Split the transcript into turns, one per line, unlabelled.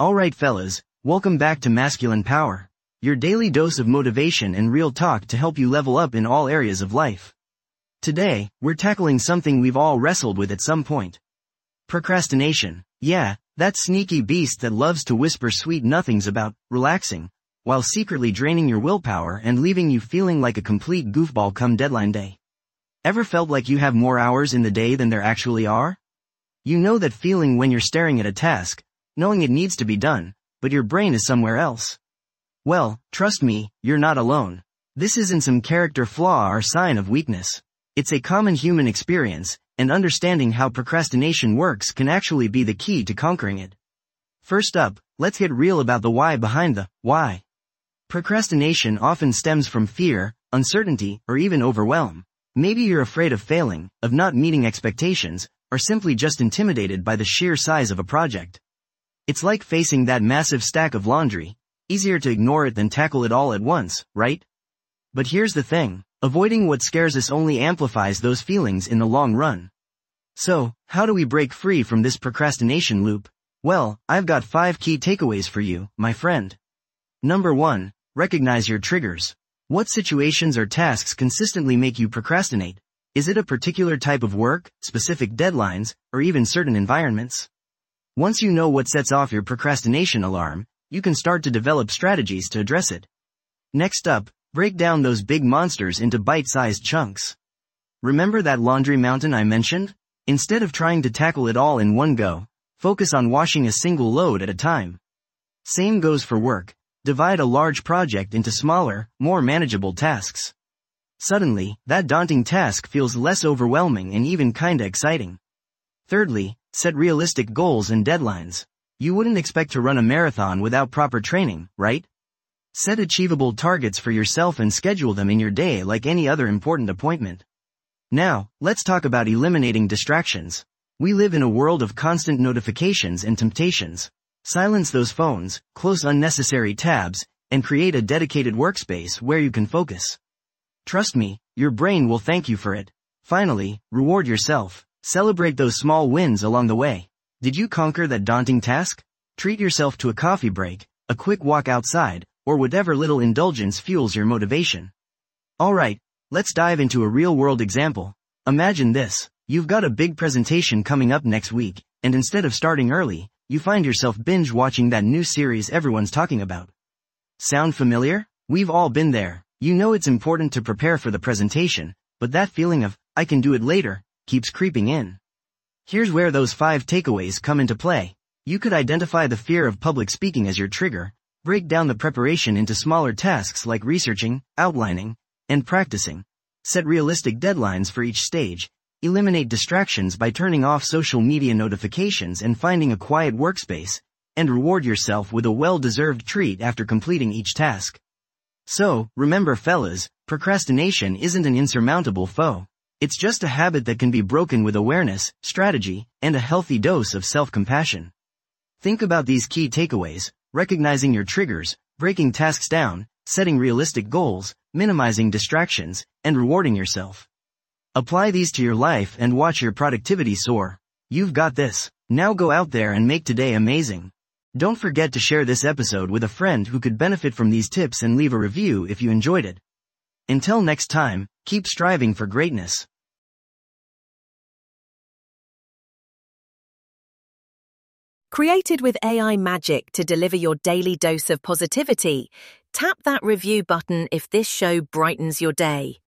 Alright fellas, welcome back to Masculine Power, your daily dose of motivation and real talk to help you level up in all areas of life. Today, we're tackling something we've all wrestled with at some point. Procrastination. Yeah, that sneaky beast that loves to whisper sweet nothings about relaxing, while secretly draining your willpower and leaving you feeling like a complete goofball come deadline day. Ever felt like you have more hours in the day than there actually are? You know that feeling when you're staring at a task, knowing it needs to be done, but your brain is somewhere else. Well, trust me, you're not alone. This isn't some character flaw or sign of weakness. It's a common human experience, and understanding how procrastination works can actually be the key to conquering it. First up, let's get real about the why behind the why. Procrastination often stems from fear, uncertainty, or even overwhelm. Maybe you're afraid of failing, of not meeting expectations, or simply just intimidated by the sheer size of a project. It's like facing that massive stack of laundry. Easier to ignore it than tackle it all at once, right? But here's the thing, avoiding what scares us only amplifies those feelings in the long run. So, how do we break free from this procrastination loop? Well, I've got 5 key takeaways for you, my friend. Number 1, recognize your triggers. What situations or tasks consistently make you procrastinate? Is it a particular type of work, specific deadlines, or even certain environments? Once you know what sets off your procrastination alarm, you can start to develop strategies to address it. Next up, break down those big monsters into bite-sized chunks. Remember that laundry mountain I mentioned? Instead of trying to tackle it all in one go, focus on washing a single load at a time. Same goes for work. Divide a large project into smaller, more manageable tasks. Suddenly, that daunting task feels less overwhelming and even kinda exciting. Thirdly, set realistic goals and deadlines. You wouldn't expect to run a marathon without proper training, right? Set achievable targets for yourself and schedule them in your day like any other important appointment. Now, let's talk about eliminating distractions. We live in a world of constant notifications and temptations. Silence those phones, close unnecessary tabs, and create a dedicated workspace where you can focus. Trust me, your brain will thank you for it. Finally, reward yourself. Celebrate those small wins along the way. Did you conquer that daunting task? Treat yourself to a coffee break, a quick walk outside, or whatever little indulgence fuels your motivation. Alright, let's dive into a real-world example. Imagine this. You've got a big presentation coming up next week, and instead of starting early, you find yourself binge-watching that new series everyone's talking about. Sound familiar? We've all been there. You know it's important to prepare for the presentation, but that feeling of, I can do it later, keeps creeping in. Here's where those 5 takeaways come into play. You could identify the fear of public speaking as your trigger, break down the preparation into smaller tasks like researching, outlining, and practicing. Set realistic deadlines for each stage. Eliminate distractions by turning off social media notifications and finding a quiet workspace, and reward yourself with a well-deserved treat after completing each task. So, remember fellas, procrastination isn't an insurmountable foe. It's just a habit that can be broken with awareness, strategy, and a healthy dose of self-compassion. Think about these key takeaways: recognizing your triggers, breaking tasks down, setting realistic goals, minimizing distractions, and rewarding yourself. Apply these to your life and watch your productivity soar. You've got this. Now go out there and make today amazing. Don't forget to share this episode with a friend who could benefit from these tips and leave a review if you enjoyed it. Until next time, keep striving for greatness.
Created with AI magic to deliver your daily dose of positivity, tap that review button if this show brightens your day.